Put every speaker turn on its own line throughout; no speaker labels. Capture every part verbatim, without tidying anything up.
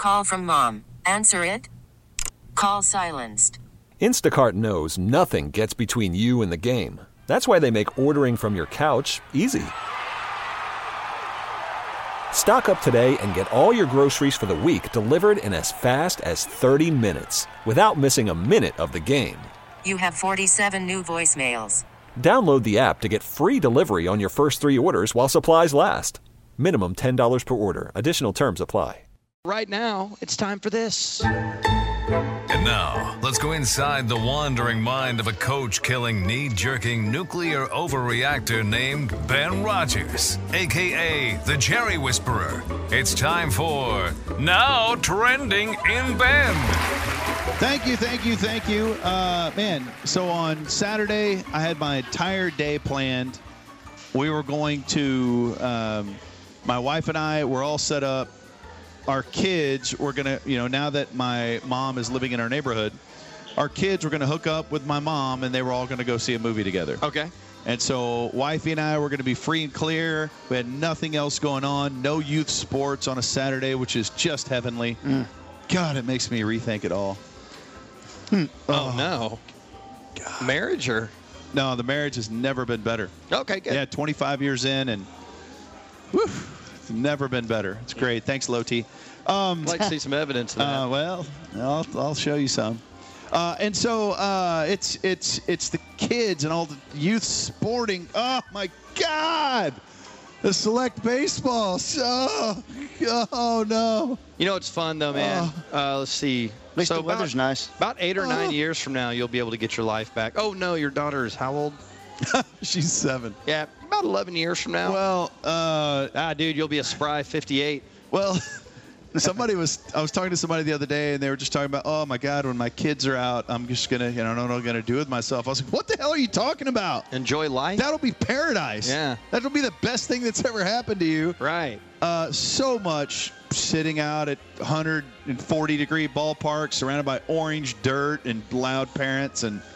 call from mom. Answer it. Call silenced.
Instacart knows nothing gets between you and the game. That's why they make ordering from your couch easy. Stock up today and get all your groceries for the week delivered in as fast as thirty minutes without missing a minute of the game.
You have forty-seven new voicemails.
Download the app to get free delivery on your first three orders while supplies last. Minimum ten dollars per order. Additional terms apply.
Right now, it's time for this.
And now, let's go inside the wandering mind of a coach-killing, knee-jerking, nuclear overreactor named Ben Rogers, a k a the Jerry Whisperer. It's time for Now Trending in Ben.
Thank you, thank you, thank you. Uh, man, so on Saturday, I had my entire day planned. We were going to, um, my wife and I were all set up. Our kids were going to, you know, now that my mom is living in our neighborhood, our kids were going to hook up with my mom, and they were all going to go see a movie together.
Okay.
And so wifey and I were going to be free and clear. We had nothing else going on. No youth sports on a Saturday, which is just heavenly. Mm. God, it makes me rethink it all.
Hmm. Oh, oh, no. God. Marriage or?
No, the marriage has never been better.
Okay, good.
Yeah, twenty-five years in, and whew, it's never been better. It's great. Thanks, Loti. Um,
I'd like to see some evidence of that.
Uh, well, I'll, I'll show you some. Uh, and so uh, it's it's it's the kids and all the youth sporting. Oh, my God. The select baseball. Oh, oh no.
You know, it's fun, though, man. Oh. Uh, let's see.
At least
so
the weather's
about,
nice.
About eight or nine
oh.
years from now, you'll be able to get your life back. Oh, no, your daughter is how old?
She's seven.
Yeah, about eleven years from now.
Well, uh,
ah, dude, you'll be a spry fifty-eight.
Well, somebody was, I was talking to somebody the other day, and they were just talking about, oh, my God, when my kids are out, I'm just going to, you know, I don't know what I'm going to do with myself. I was like, what the hell are you talking about?
Enjoy life?
That'll be paradise.
Yeah.
That'll be the best thing that's ever happened to you.
Right.
Uh, so much sitting out at one hundred forty degree ballparks surrounded by orange dirt and loud parents, and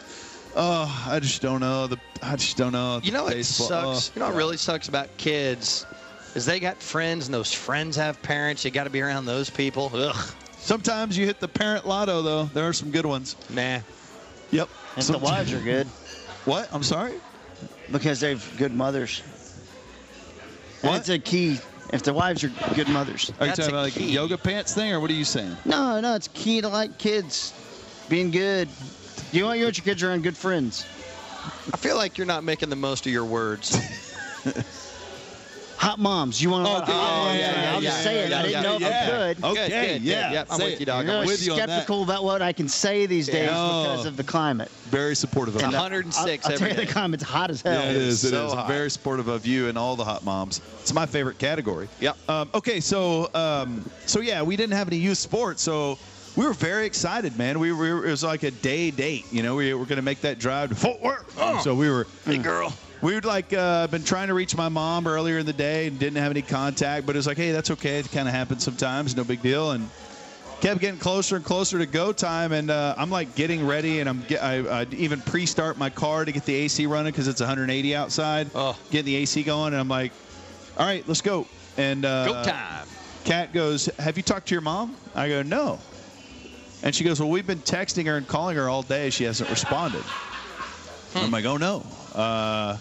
oh, I just don't know. The I just don't know.
You know what
baseball.
sucks?
Oh,
you know what really sucks about kids is they got friends, and those friends have parents. You got to be around those people. Ugh.
Sometimes you hit the parent lotto, though. There are some good ones.
Nah.
Yep.
And
Some,
the wives are good.
What? I'm sorry?
Because they've good mothers. And
What?
it's a key. If the wives are good mothers.
Are you
That's
talking
a
about like a
key.
yoga pants thing, or what are you saying?
No, no, it's key to like kids being good. You want, you want your kids around good friends.
I feel like you're not making the most of your words.
Hot moms. You want to?
Oh, okay,
oh,
yeah, yeah, yeah,
I'll just
yeah,
say
yeah,
it.
yeah,
I didn't
yeah,
know if
yeah.
I could.
Okay,
Good, good,
yeah.
good. Yep, I'm
Say
with
it.
you, dog.
You're
I'm
really
with you on that.
skeptical about what I can say these days
Yeah.
because of the climate.
Very supportive of
It's
you.
one hundred six
I'll, I'll tell
every
you, the
day.
climate's hot as hell.
Yeah, it is. It
so
is. I'm
hot.
very supportive of you and all the hot moms. It's my favorite category.
Yep.
Um, okay, so um, so yeah, we didn't have any youth sports, so we were very excited, man. We were it was like a day date. You know, we were going to make that drive to Fort Worth. Oh. So we were.
Hey, girl.
We would like uh, been trying to reach my mom earlier in the day and didn't have any contact, but it was like, hey, that's okay. It kind of happens sometimes, no big deal. And kept getting closer and closer to go time, and uh, I'm like getting ready, and I'm get, I, I even pre-start my car to get the A C running because it's one hundred eighty outside.
Oh.
Getting the A C going, and I'm like, all right, let's go. And uh,
Go time.
Kat goes, have you talked to your mom? I go, no. And she goes, well, we've been texting her and calling her all day. She hasn't responded.
Hmm.
I'm like, oh, no. Uh,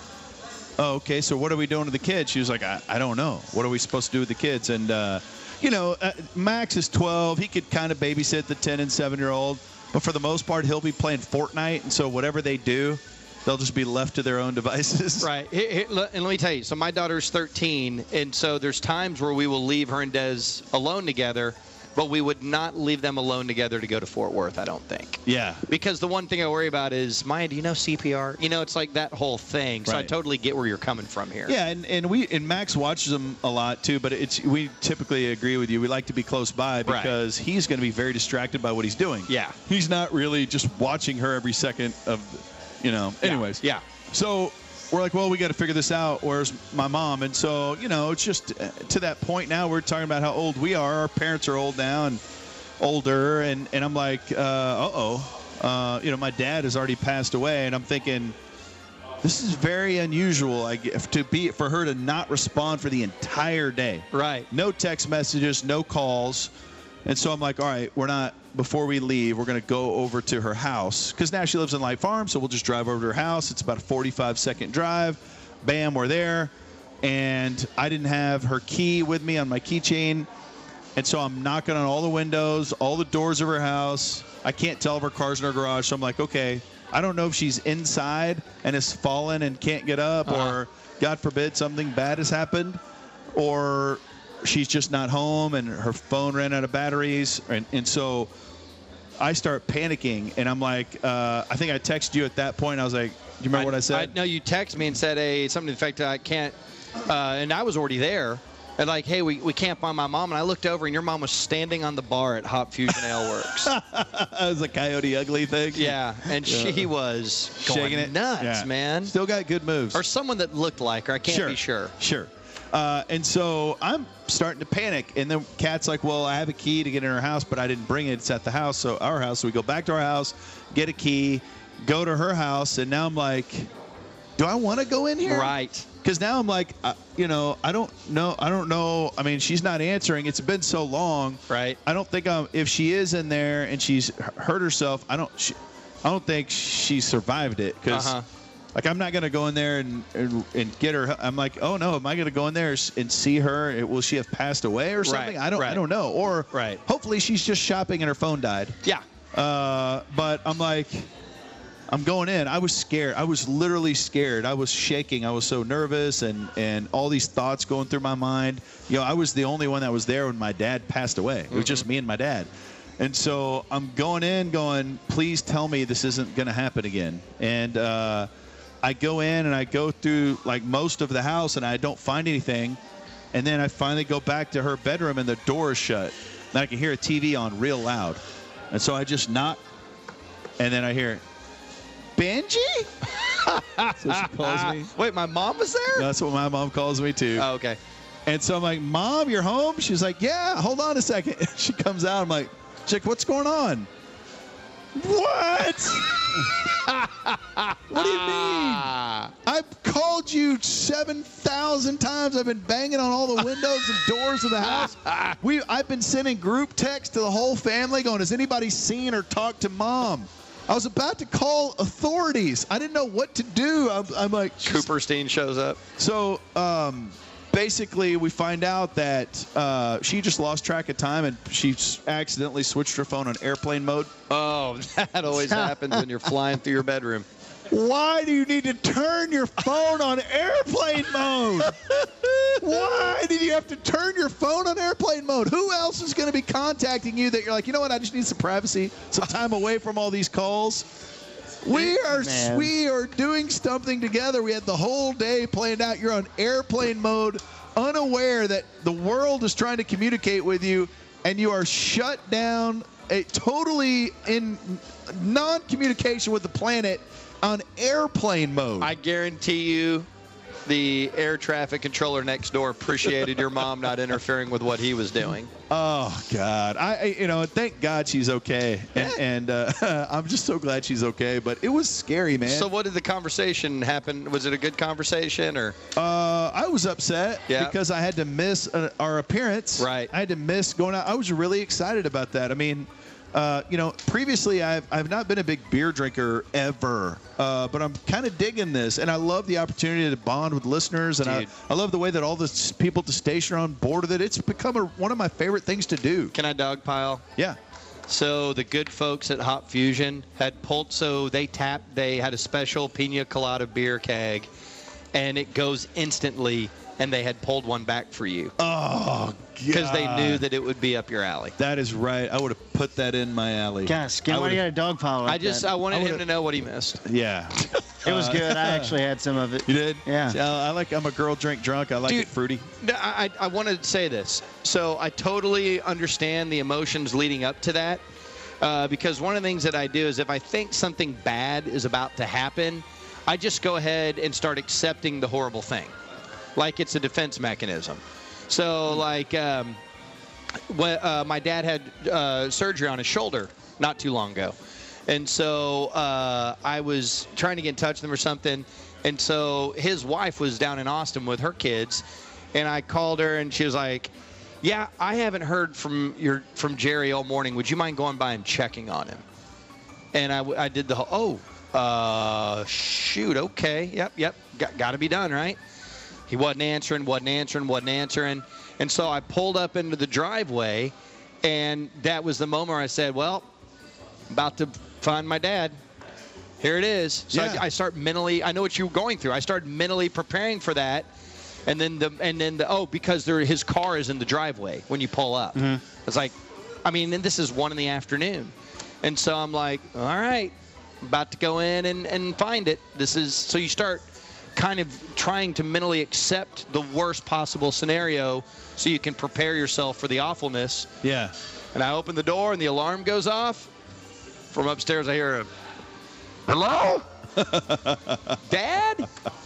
oh, okay, so what are we doing to the kids? She was like, I, I don't know. What are we supposed to do with the kids? And, uh, you know, uh, Max is twelve. He could kind of babysit the ten and seven-year-old. But for the most part, he'll be playing Fortnite. And so whatever they do, they'll just be left to their own devices.
Right. Here, here, le- and let me tell you, so my daughter's thirteen, and so there's times where we will leave her and Des alone together, but we would not leave them alone together to go to Fort Worth, I don't think.
Yeah.
Because the one thing I worry about is, Maya, do you know C P R? You know, it's like that whole thing. So I
Right.
totally get where you're coming from here.
Yeah, and, and we and Max watches them a lot too, but it's we typically agree with you. We like to be close by because right. he's going to be very distracted by what he's doing.
Yeah.
He's not really just watching her every second of, you know. Anyways.
Yeah.
So we're like, well, we got to figure this out. Where's my mom? And so, you know, it's just uh, to that point now. We're talking about how old we are. Our parents are old now and older, and and I'm like, uh, uh-oh. Uh, you know, my dad has already passed away, and I'm thinking, this is very unusual. I guess, to be for her to not respond for the entire day.
Right.
No text messages, no calls. And so I'm like, all right, we're not, before we leave, we're going to go over to her house. Because now she lives in Light Farm, so we'll just drive over to her house. It's about a forty-five second drive. Bam, we're there. And I didn't have her key with me on my keychain. And so I'm knocking on all the windows, all the doors of her house. I can't tell if her car's in her garage. So I'm like, okay, I don't know if she's inside and has fallen and can't get up, uh-huh. or, God forbid, something bad has happened, or she's just not home and her phone ran out of batteries. And, and so I start panicking, and I'm like, uh, I think I texted you at that point. I was like, do you remember I, what I said?
I, no, you texted me and said, hey, something to the effect, I can't, uh, and I was already there. And like, hey, we, we can't find my mom. And I looked over, and your mom was standing on the bar at Hop Fusion Ale Works.
It was a Coyote Ugly thing.
Yeah, and yeah. she was going
shaking it
nuts,
yeah.
man.
Still got good moves.
Or someone that looked like her. I can't
sure.
be sure.
Sure. Uh, and so I'm starting to panic. And then Kat's like, well, I have a key to get in her house, but I didn't bring it. It's at the house, so our house. So we go back to our house, get a key, go to her house. And now I'm like, do I want to go in here?
Right.
Because now I'm like, uh, you know, I don't know. I don't know. I mean, she's not answering. It's been so long.
Right.
I don't think I'm, if she is in there and she's hurt herself, I don't, she, I don't think she survived it. Because, uh-huh. like, I'm not going to go in there and, and and get her. I'm like, oh, no, am I going to go in there and see her? Will she have passed away or something?
Right.
I don't
right.
I don't know. Or
right.
hopefully she's just shopping and her phone died.
Yeah.
Uh, but I'm like, I'm going in. I was scared. I was literally scared. I was shaking. I was so nervous, and, and all these thoughts going through my mind. You know, I was the only one that was there when my dad passed away. Mm-hmm. It was just me and my dad. And so I'm going in going, please tell me this isn't going to happen again. And uh, I go in, and I go through, like, most of the house, and I don't find anything. And then I finally go back to her bedroom, and the door is shut. And I can hear a T V on real loud. And so I just knock, and then I hear, Benji? So she calls me.
Wait, my mom was there?
That's what my mom calls me too.
Oh, okay.
And so I'm like, Mom, you're home? She's like, yeah, hold on a second. She comes out. I'm like, chick, what's going on? What? What do you mean? I've called you seven thousand times. I've been banging on all the windows and doors of the house. We, I've been sending group texts to the whole family going, has anybody seen or talked to Mom? I was about to call authorities. I didn't know what to do. I'm, I'm like,
Cooperstein shows up.
So um, basically, we find out that uh, she just lost track of time, and she accidentally switched her phone on airplane mode.
Oh, that always happens when you're flying through your bedroom.
Why do you need to turn your phone on airplane mode? Why did you have to turn your phone on airplane mode? Who else is going to be contacting you that you're like, you know what, I just need some privacy, some time away from all these calls? We are
Man.
we are doing something together. We had the whole day planned out. You're on airplane mode, unaware that the world is trying to communicate with you, and you are shut down, a, totally in non-communication with the planet, on airplane mode.
I guarantee you the air traffic controller next door appreciated your mom not interfering with what he was doing.
Oh, God. I, I you know, thank God she's okay. And, and uh, I'm just so glad she's okay. But it was scary, man.
So what did the conversation happen? Was it a good conversation? or?
Uh, I was upset
yeah.
because I had to miss uh, our appearance.
Right.
I had to miss going out. I was really excited about that. I mean, Uh, you know, previously I've, I've not been a big beer drinker ever, uh, but I'm kind of digging this, and I love the opportunity to bond with listeners, and I, I love the way that all the s- people at the station are on board with it. It's become a, one of my favorite things to do.
Can I dogpile?
Yeah.
So the good folks at Hop Fusion had pulled, so they tapped, they had a special pina colada beer keg, and it goes instantly, and they had pulled one back for you.
Oh,
because they knew that it would be up your alley.
That is right. I would have put that in my alley.
God, Skin, why do you got a dog pile like
I just,
that?
I wanted
I
him to know what he missed.
Yeah.
It was good. I actually had some of it.
You did?
Yeah.
Uh, I like, I'm a girl drink drunk. I like
Dude,
it fruity.
I, I, I want to say this. So I totally understand the emotions leading up to that. Uh, because one of the things that I do is if I think something bad is about to happen, I just go ahead and start accepting the horrible thing. Like it's a defense mechanism. So like um, what, uh, my dad had uh, surgery on his shoulder not too long ago. And so uh, I was trying to get in touch with him or something. And so his wife was down in Austin with her kids. And I called her, and she was like, Yeah, I haven't heard from your from Jerry all morning. Would you mind going by and checking on him? And I, I did the whole, oh, uh, shoot, okay, yep, yep, got, got to be done, right? He wasn't answering, wasn't answering, wasn't answering. And so I pulled up into the driveway, and that was the moment where I said, well, I'm about to find my dad. Here it is. So
Yeah.
I, I start mentally, I know what you were going through. I started mentally preparing for that. And then the, and then the, oh, because there, his car is in the driveway when you pull up.
Mm-hmm.
It's like, I mean, and this is one in the afternoon. And so I'm like, all right, I'm about to go in and, and find it. This is, so you start kind of trying to mentally accept the worst possible scenario so you can prepare yourself for the awfulness.
Yeah.
And I open the door and the alarm goes off. From upstairs I hear a, hello? Dad?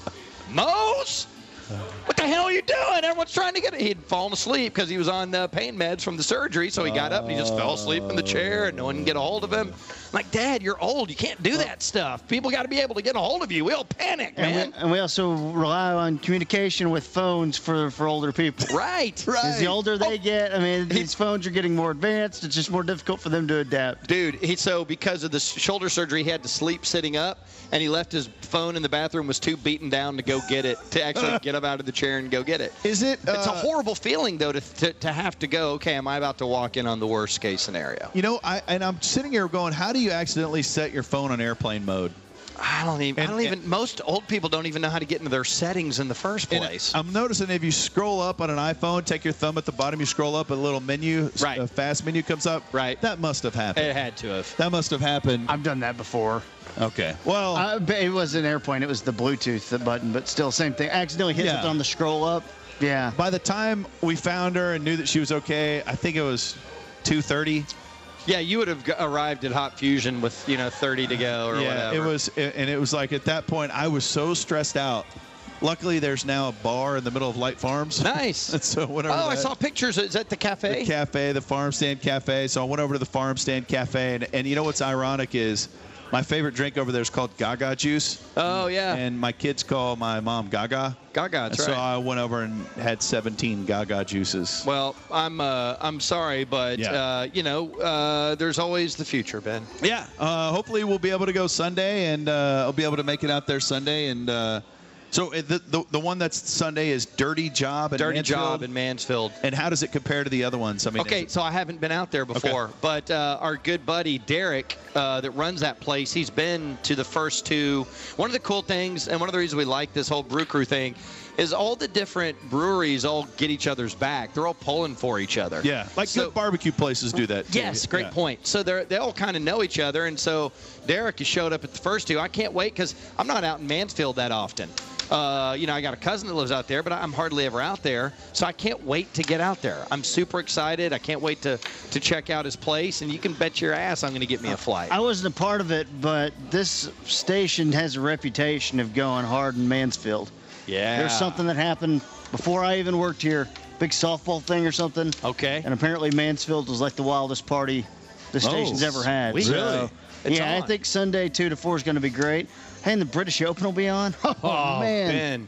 Mose? What the hell are you doing? Everyone's trying to get it. He'd fallen asleep because he was on uh, pain meds from the surgery. So he got up and he just fell asleep in the chair and no one can get a hold of him. I'm like, Dad, you're old. You can't do that stuff. People got to be able to get a hold of you. We all panic,
And
man.
we, and we also rely on communication with phones for, for older people.
Right.
As the older they
Oh,
get, I mean, these phones are getting more advanced. It's just more difficult for them to adapt.
Dude, he so because of the shoulder surgery, he had to sleep sitting up, and he left his phone in the bathroom, was too beaten down to go get it, to actually get up out of the chair and go get it.
Is it?
It's a
uh,
horrible feeling, though, to, to to have to go, okay, am I about to walk in on the worst case scenario?
You know, I and I'm sitting here going, how do you accidentally set your phone on airplane mode?
I don't even, I
And-
don't even, most old people don't even know how to get into their settings in the first
And
place.
I'm noticing if you scroll up on an iPhone, take your thumb at the bottom, you scroll up, a little menu,
Right.
a fast menu comes up.
Right.
That must have happened.
It had to have.
That must have happened.
I've done that before.
Okay. Well,
Uh, but it wasn't airplane. It was the Bluetooth button, but still same thing. I accidentally hit
Yeah.
something on the scroll up. Yeah.
by the time we found her and knew that she was okay, I think it was two thirty.
Yeah, you would have g- arrived at Hot Fusion with, you know, thirty to go or
Yeah,
whatever.
it was, and it was like at that point I was so stressed out. Luckily, there's now a bar in the middle of Light Farms.
Nice.
And so whenever
Oh, I
that-
saw pictures. Is that the cafe?
the cafe, the Farm Stand Cafe. So I went over to the Farm Stand Cafe, and, and you know what's ironic is my favorite drink over there is called Gaga juice,
Oh, yeah.
and my kids call my mom Gaga.
Gaga,
And
that's
so
right.
I went over and had seventeen Gaga juices.
Well, I'm uh, I'm sorry, but
Yeah.
uh, you know, uh, there's always the future, Ben.
Yeah, uh, hopefully we'll be able to go Sunday, and uh, I'll be able to make it out there Sunday. And uh, so uh, the, the the one that's Sunday is Dirty Job. In
Dirty
Mansfield.
job in Mansfield.
And how does it compare to the other ones? I mean,
Okay,
is it-
so I haven't been out there before, but uh, our good buddy Derek uh, that runs that place, he's been to the first two. One of the cool things, and one of the reasons we like this whole Brew Crew thing, is all the different breweries all get each other's back. They're all pulling for each other.
yeah, like
So-
good barbecue places do that. too.
Yes, great
Yeah.
point. So they they all kind of know each other, and so Derek has showed up at the first two. I can't wait because I'm not out in Mansfield that often. Uh, you know, I got a cousin that lives out there, but I'm hardly ever out there, so I can't wait to get out there. I'm super excited. I can't wait to to check out his place, and you can bet your ass I'm going to get me a flight.
I wasn't a part of it, but this station has a reputation of going hard in Mansfield.
Yeah.
There's something that happened before I even worked here, big softball thing or something.
Okay.
And apparently Mansfield was like the wildest party the station's ever had.
sweet.
So,
Really? It's
yeah,
on.
I think Sunday two to four is going to be great. Hey, and the British Open will be on. Oh,
Oh,
man.
Ben.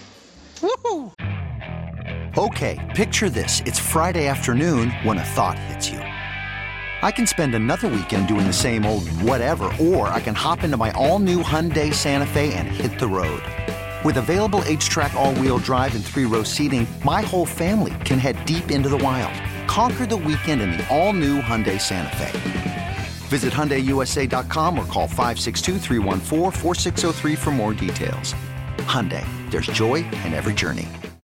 Woohoo!
Okay, picture this. It's Friday afternoon when a thought hits you. I can spend another weekend doing the same old whatever, or I can hop into my all-new Hyundai Santa Fe and hit the road. With available H-Track all-wheel drive and three-row seating, my whole family can head deep into the wild. Conquer the weekend in the all-new Hyundai Santa Fe. Visit Hyundai U S A dot com or call five six two, three one four, four six zero three for more details. Hyundai, there's joy in every journey.